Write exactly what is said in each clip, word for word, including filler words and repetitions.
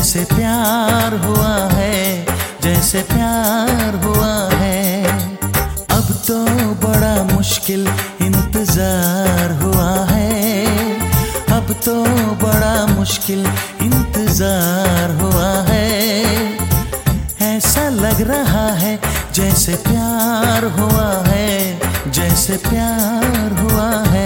जैसे प्यार हुआ है, जैसे प्यार हुआ है। अब तो बड़ा मुश्किल इंतजार हुआ है, अब तो बड़ा मुश्किल इंतजार हुआ है। ऐसा लग रहा है जैसे प्यार हुआ है, जैसे प्यार हुआ है।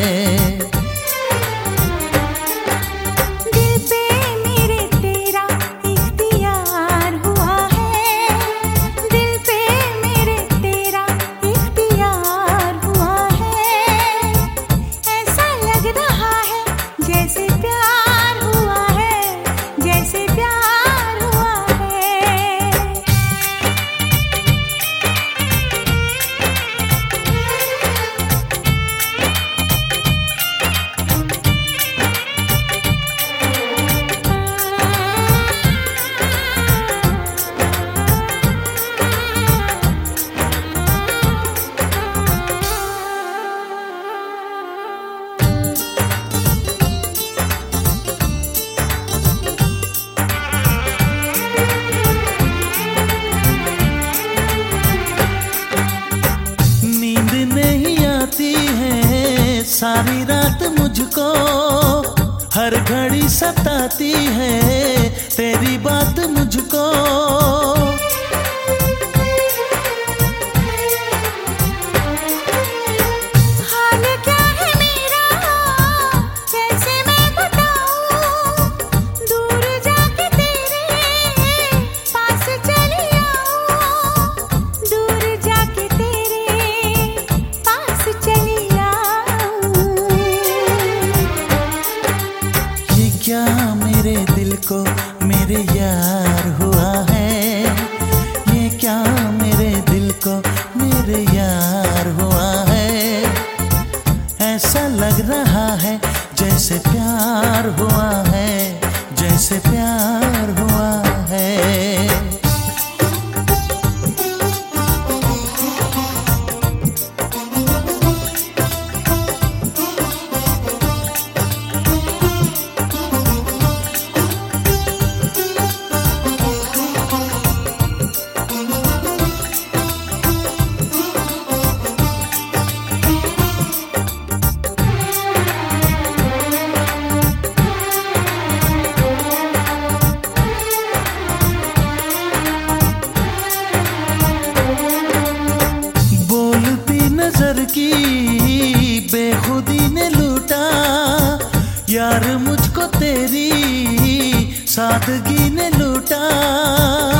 सारी रात मुझको हर घड़ी सताती है तेरी बात मुझको। हाल क्या है मेरा कैसे मैं बताऊं, दूर जाके तेरे पास चली आऊं, दूर जाके तेरे पास चली क्या मेरे दिल को मेरे यार हुआ है, ये क्या मेरे दिल को मेरे यार हुआ है। ऐसा लग रहा है जैसे प्यार हुआ है, जैसे प्यार हुआ है। नजर की बेखुदी ने लूटा यार मुझको तेरी सादगी ने लूटा।